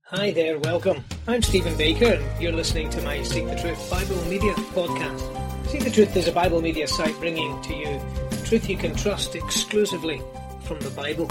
Hi there, welcome. I'm Stephen Baker and you're listening to my Seek the Truth Bible Media podcast. Seek the Truth is a Bible media site bringing to you truth you can trust exclusively from the Bible.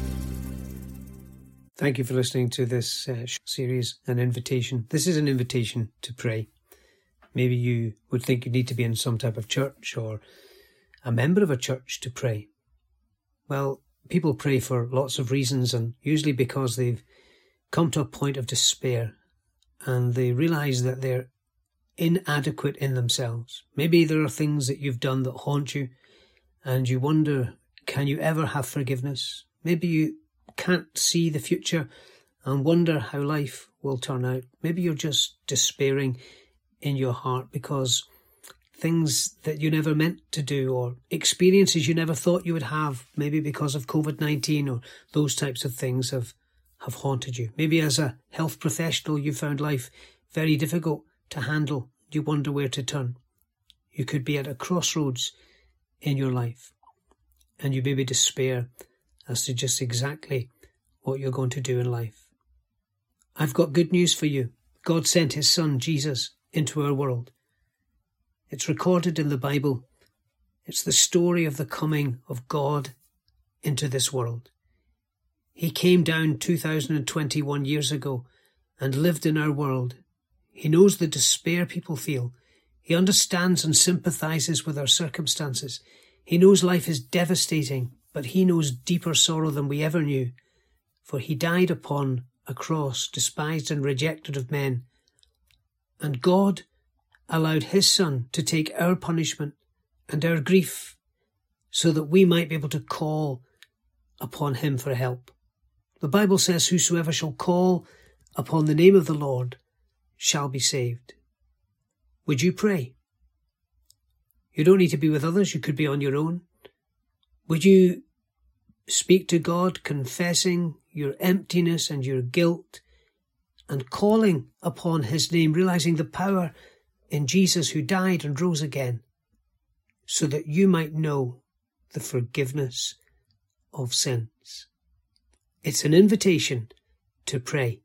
Thank you for listening to this series, An Invitation. This is an invitation to pray. Maybe you would think you need to be in some type of church or a member of a church to pray. Well, people pray for lots of reasons, and usually because they've come to a point of despair and they realise that they're inadequate in themselves. Maybe there are things that you've done that haunt you and you wonder, can you ever have forgiveness? Maybe you can't see the future and wonder how life will turn out. Maybe you're just despairing in your heart because things that you never meant to do or experiences you never thought you would have, maybe because of COVID-19 or those types of things have haunted you. Maybe as a health professional you found life very difficult to handle. You wonder where to turn. You could be at a crossroads in your life and you maybe despair as to just exactly what you're going to do in life. I've got good news for you. God sent his son Jesus into our world. It's recorded in the Bible. It's the story of the coming of God into this world. He came down 2021 years ago and lived in our world. He knows the despair people feel. He understands and sympathises with our circumstances. He knows life is devastating, but he knows deeper sorrow than we ever knew. For he died upon a cross, despised and rejected of men. And God allowed his son to take our punishment and our grief so that we might be able to call upon him for help. The Bible says, whosoever shall call upon the name of the Lord shall be saved. Would you pray? You don't need to be with others. You could be on your own. Would you speak to God, confessing your emptiness and your guilt and calling upon his name, realizing the power in Jesus who died and rose again so that you might know the forgiveness of sins? It's an invitation to pray.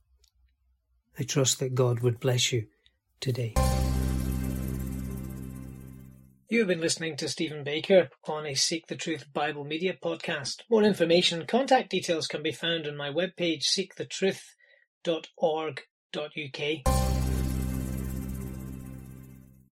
I trust that God would bless you today. You have been listening to Stephen Baker on a Seek the Truth Bible Media podcast. More information, contact details can be found on my webpage, seekthetruth.org.uk.